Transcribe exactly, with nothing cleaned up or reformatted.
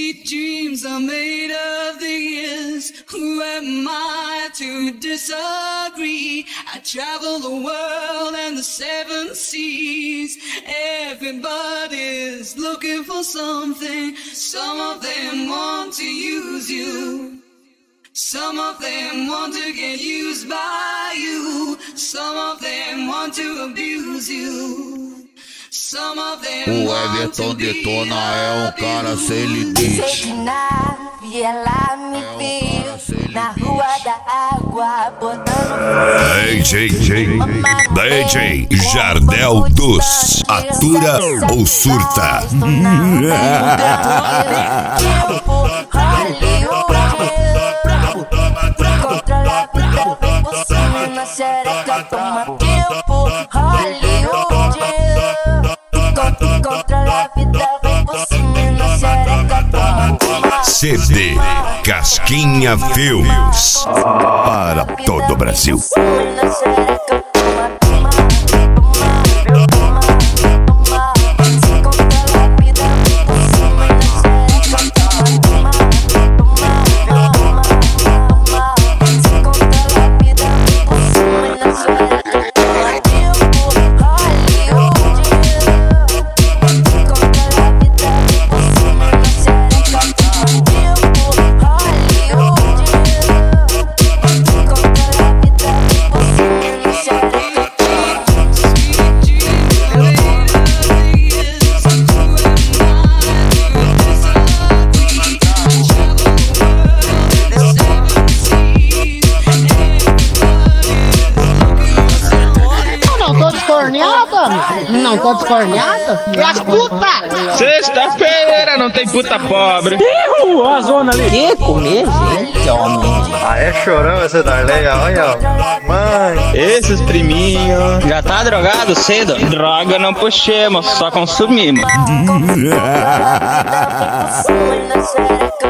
Sweet dreams are made of these. Who am I to disagree? I travel the world and the seven seas. Everybody's looking for something. Some of them want to use you. Some of them want to get used by you. Some of them want to abuse you. O Everton Detona é um cara sem limite. E ela me viu na rua da água botando D J, D J Jardel dos Atura ou Surta. controla a vida por cima na xereca. Toma tempo, Hollywood. Controla a vida por cima na xereca. Toma C D Casquinha Filmes para todo o Brasil. Não tô descorneada? E as putas? Sexta-feira não tem puta pobre. Ih, ó a zona ali. Que comer, gente, homem. Ah, é chorão esse Darley, olha, ó. Mãe. Esses priminhos. Já tá drogado cedo? Droga não puxemos, só consumimos.